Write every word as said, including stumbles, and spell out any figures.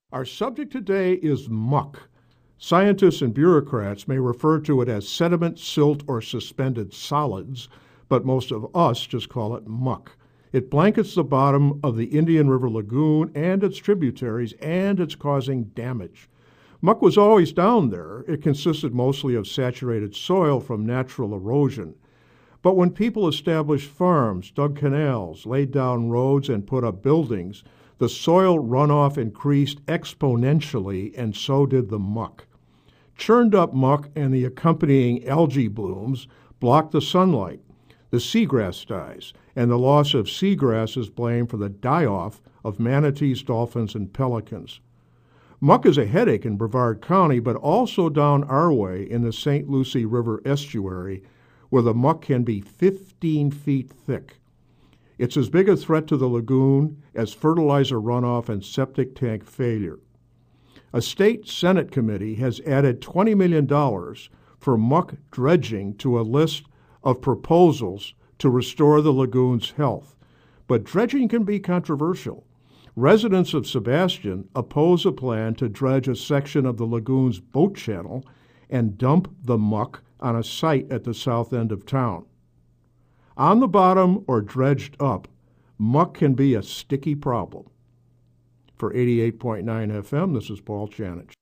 Our subject today is muck. Scientists and bureaucrats may refer to it as sediment, silt, or suspended solids, but most of us just call it muck. It blankets the bottom of the Indian River Lagoon and its tributaries, and it's causing damage. Muck was always down there. It consisted mostly of saturated soil from natural erosion. But when people established farms, dug canals, laid down roads, and put up buildings, the soil runoff increased exponentially, and so did the muck. Churned up muck and the accompanying algae blooms block the sunlight. The seagrass dies, and the loss of seagrass is blamed for the die-off of manatees, dolphins, and pelicans. Muck is a headache in Brevard County, but also down our way in the Saint Lucie River estuary, where the muck can be fifteen feet thick. It's as big a threat to the lagoon as fertilizer runoff and septic tank failure. A state Senate committee has added twenty million dollars for muck dredging to a list of proposals to restore the lagoon's health. But dredging can be controversial. Residents of Sebastian oppose a plan to dredge a section of the lagoon's boat channel and dump the muck on a site at the south end of town. On the bottom or dredged up, muck can be a sticky problem. For eighty-eight point nine F M, this is Paul Chanich.